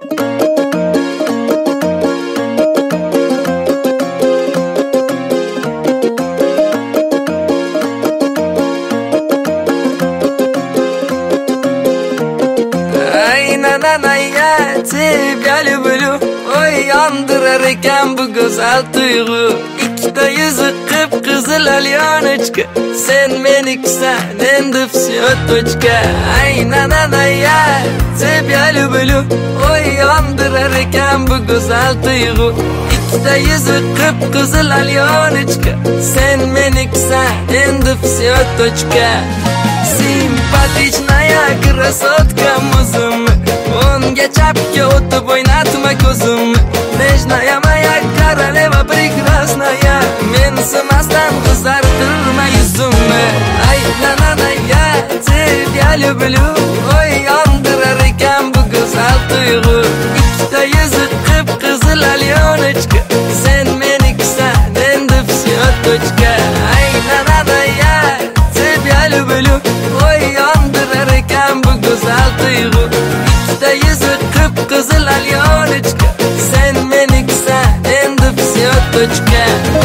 Я тебя люблю, ой, yandırar ekan bu güzel tuyg'u. Ikkita yuzi qip-qizil alyonочка, sen menikusan, endi всё точка. Ay, я тебя люблю, ой, yandırar ekan bu güzel tuyg'u. Ikkita yuzi qip-qizil alyonочка, sen menikusan, endi всё точка. Симпатичная красотка музым, unga chapga o'tib o'ynatma ko'zim. Nежная моя королева прекрасная, men simasdan qizartirma yuzimni. Ay, я тебя люблю, ой, yandırar ekan bu go'zal tuyg'u. Ikkita yuzi qip-qizil alyonочка, sen menikusan, endi всё точка. Ay, я тебя люблю, ой, yandırar ekan bu go'zal tuyg'u. Ikkita yuzi qip-qizil alyonочка, sen menikusan, endi всё точка.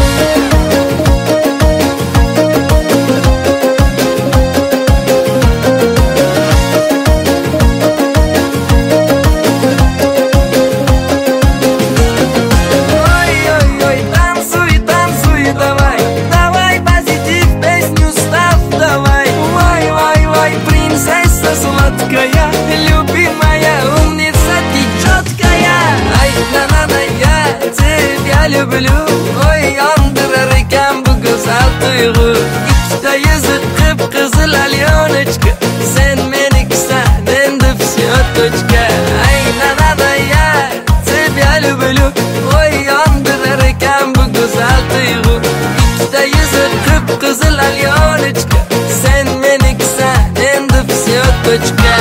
Любимая умница, ты четкая. Ай, я тебя люблю, ой, yandırar ekan bu go'zal tuyg'u. Ikkita yuzi qip-qizil alyonочка, sen menikusan, endi всё точка. Ay, я тебя люблю, ой, yandırar ekan bu go'zal tuyg'u. Ikkita yuzi qip-qizil alyonочка, sen menikusan, endi всё точка.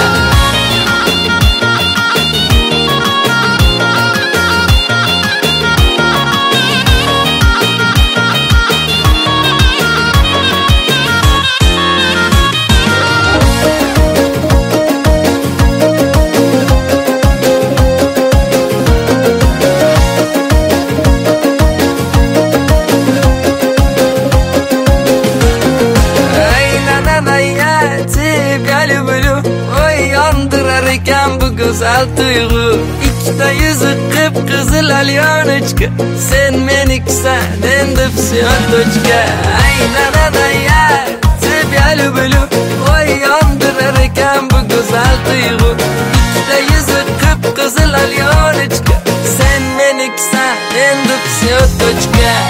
Я тебя люблю, ой, yandırar ekan bu go'zal tuyg'u. Ikkita yuzi qip-qizil alyonочка, sen menikusan, endi всё точка. Ay, я тебя люблю, ой, yandırar ekan bu go'zal tuyg'u. Ikkita yuzi qip-qizil alyonочка, sen menikusan, endi всё точка.